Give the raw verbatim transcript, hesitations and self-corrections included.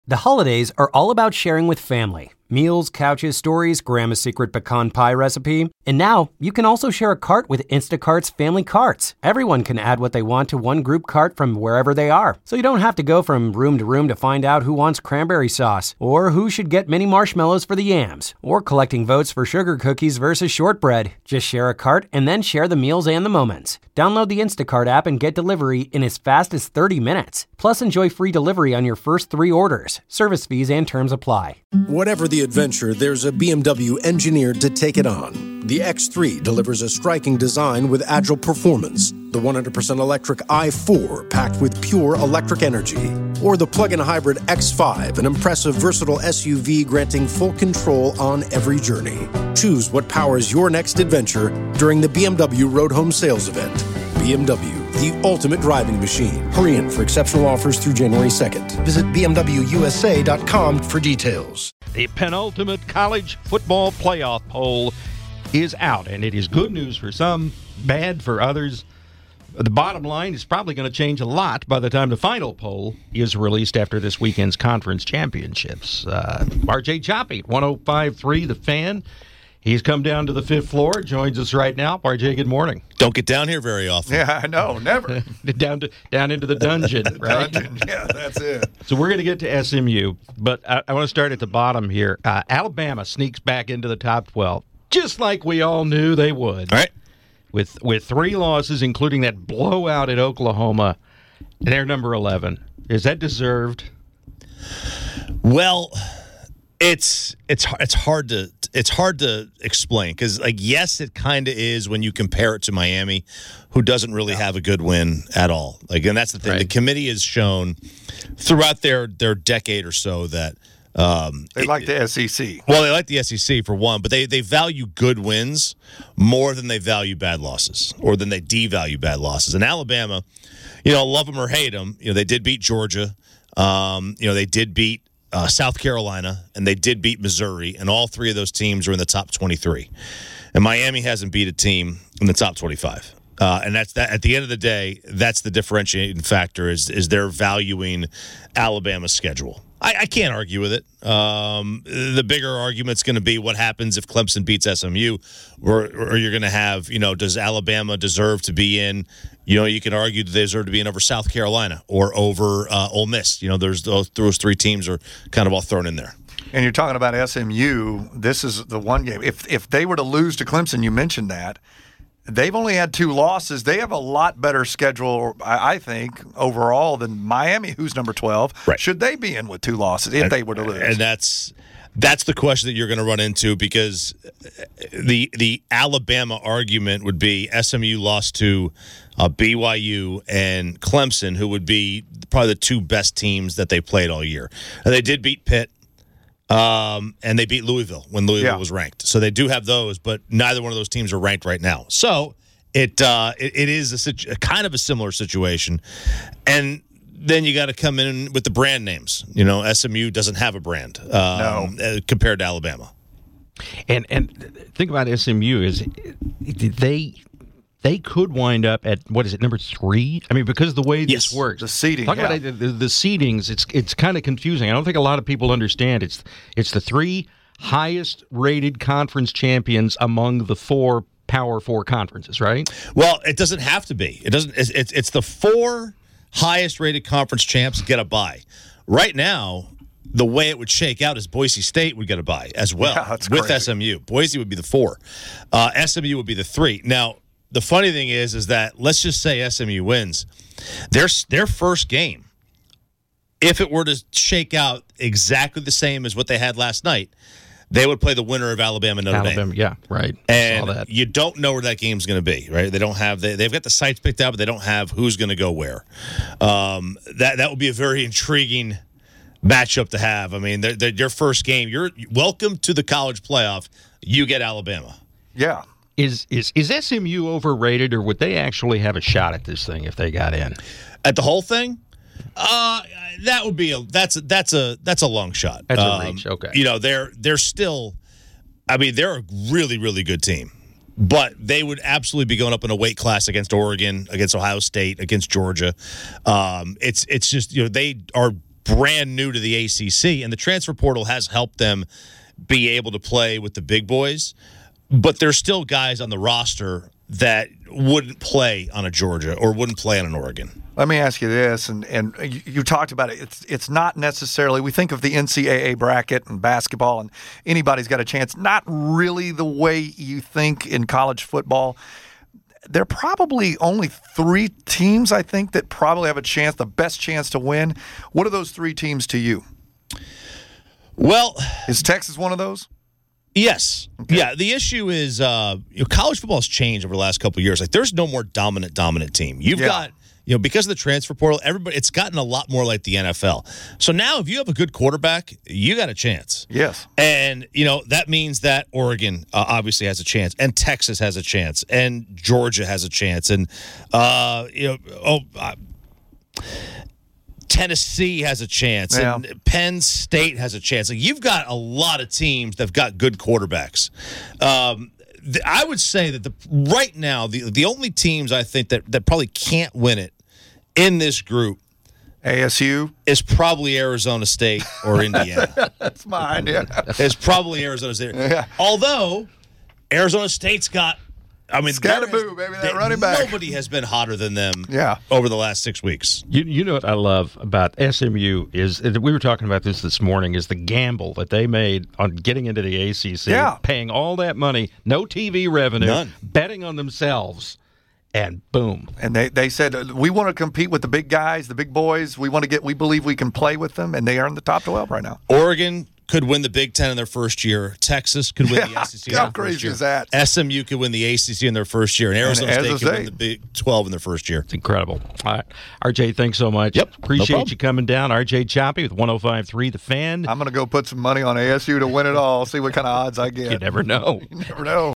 The holidays are all about sharing with family. Meals, couches, stories, Grandma's secret pecan pie recipe. And now, you can also share a cart with Instacart's Family Carts. Everyone can add what they want to one group cart from wherever they are. So you don't have to go from room to room to find out who wants cranberry sauce, or who should get mini marshmallows for the yams, or collecting votes for sugar cookies versus shortbread. Just share a cart and then share the meals and the moments. Download the Instacart app and get delivery in as fast as thirty minutes. Plus, enjoy free delivery on your first three orders. Service fees and terms apply. Whatever the adventure, there's a B M W engineered to take it on. The X three delivers a striking design with agile performance. The one hundred percent electric i four, packed with pure electric energy. Or the plug-in hybrid X five, an impressive, versatile S U V granting full control on every journey. Choose what powers your next adventure during the B M W Road Home Sales Event. B M W, the ultimate driving machine. Hurry in for exceptional offers through January second. Visit b m w u s a dot com for details. The penultimate college football playoff poll is out, and it is good news for some, bad for others. The bottom line is probably going to change a lot by the time the final poll is released after this weekend's conference championships. Uh, R J Choppy, one oh five point three, The Fan. He's come down to the fifth floor, joins us right now. R J, good morning. Don't get down here very often. Yeah, I know, never. down to down into the dungeon, right? Dungeon. Yeah, that's it. So we're going to get to S M U, but I, I want to start at the bottom here. Uh, Alabama sneaks back into the top twelve, just like we all knew they would. All right. With with three losses, including that blowout at Oklahoma, they're number eleven. Is that deserved? Well, it's it's it's hard to it's hard to explain because, like, yes, it kind of is when you compare it to Miami, who doesn't really have a good win at all. Like, and that's the thing. Right. The committee has shown throughout their their decade or so that. Um, they like the S E C. Well, they like the S E C for one, but they, they value good wins more than they value bad losses, or than they devalue bad losses. And Alabama, you know, love them or hate them, you know, they did beat Georgia. Um, you know, they did beat uh, South Carolina, and they did beat Missouri, and all three of those teams are in the top twenty-three. And Miami hasn't beat a team in the top twenty-five. Uh, and that's that. At the end of the day, that's the differentiating factor is is they're valuing Alabama's schedule. I, I can't argue with it. Um, the bigger argument's going to be what happens if Clemson beats S M U, or, or you're going to have, you know, does Alabama deserve to be in? You know, you can argue that they deserve to be in over South Carolina or over uh, Ole Miss. You know, there's those, those three teams are kind of all thrown in there. And you're talking about S M U. This is the one game. If if they were to lose to Clemson, you mentioned that. They've only had two losses. They have a lot better schedule, I think, overall than Miami, who's number twelve. Right. Should they be in with two losses if and, they were to lose? And that's that's the question that you're going to run into, because the the Alabama argument would be S M U lost to uh, B Y U and Clemson, who would be probably the two best teams that they played all year. And they did beat Pitt. Um, and they beat Louisville when Louisville yeah. was ranked. So they do have those, but neither one of those teams are ranked right now. So it uh, it, it is a, situ- a kind of a similar situation. And then you got to come in with the brand names. You know, S M U doesn't have a brand um, no. uh, compared to Alabama. And and think about S M U is they they could wind up at, what is it, number three? I mean, because of the way yes. this works. The seeding. Talk yeah. about it, the, the seedings. It's it's kind of confusing. I don't think a lot of people understand. It's it's the three highest rated conference champions among the four Power Four conferences, right? Well, it doesn't have to be. It doesn't. It's it's, it's the four highest rated conference champs get a bye. Right now, the way it would shake out is Boise State would get a bye as well yeah, that's with crazy. S M U. Boise would be the four. Uh, S M U would be the three. Now, the funny thing is, is that let's just say S M U wins. Their, their first game, if it were to shake out exactly the same as what they had last night, they would play the winner of Alabama Notre Alabama, Dame. yeah, right. And Saw that. you don't know where that game's going to be, right? They don't have they, they've got the sites picked out, but they don't have who's going to go where. Um, that that would be a very intriguing matchup to have. I mean, they're, they're, your first game, you're welcome to the college playoff. You get Alabama. Yeah. Is is is S M U overrated, or would they actually have a shot at this thing if they got in? At the whole thing? Uh, that would be a that's a, that's a that's a long shot. That's um, a reach. Okay. You know, they're they're still. I mean, they're a really really good team, but they would absolutely be going up in a weight class against Oregon, against Ohio State, against Georgia. Um, it's it's just you know they are brand new to the A C C, and the transfer portal has helped them be able to play with the big boys. But there's still guys on the roster that wouldn't play on a Georgia or wouldn't play on an Oregon. Let me ask you this, and, and you, you talked about it. It's it's not necessarily, we think of the N C double A bracket and basketball and anybody's got a chance. Not really the way you think in college football. There are probably only three teams, I think, that probably have a chance, the best chance to win. What are those three teams to you? Well, is Texas one of those? Yes. Okay. Yeah, the issue is uh, you know, college football has changed over the last couple of years. Like, there's no more dominant, dominant team. You've yeah. got, you know, because of the transfer portal, everybody, it's gotten a lot more like the N F L. So now if you have a good quarterback, you got a chance. Yes. And, you know, that means that Oregon uh, obviously has a chance, and Texas has a chance, and Georgia has a chance, and, uh, you know, oh, uh, Tennessee has a chance, yeah. and Penn State has a chance. Like, you've got a lot of teams that have got good quarterbacks. Um, the, I would say that the right now, the the only teams I think that, that probably can't win it in this group, A S U, is probably Arizona State or Indiana. That's mine, yeah. It's probably Arizona State. Yeah. Although, Arizona State's got, I mean, Scatterboo, baby, that they, running back. Nobody has been hotter than them yeah. over the last six weeks. You, you know what I love about S M U is, we were talking about this this morning, is the gamble that they made on getting into the A C C, yeah. paying all that money, no T V revenue, None. betting on themselves, and boom. And they, they said, we want to compete with the big guys, the big boys. We want to get, we believe we can play with them, and they are in the top twelve right now. Oregon could win the Big Ten in their first year. Texas could win yeah, the S E C in how their crazy first year. is that? S M U could win the A C C in their first year, and Arizona and State could State. win the Big twelve in their first year. It's incredible. All right. R J, thanks so much. Yep. Appreciate No you coming down. R J Choppy with one oh five point three The Fan. I'm going to go put some money on A S U to win it all, see what kind of odds I get. You never know. You never know.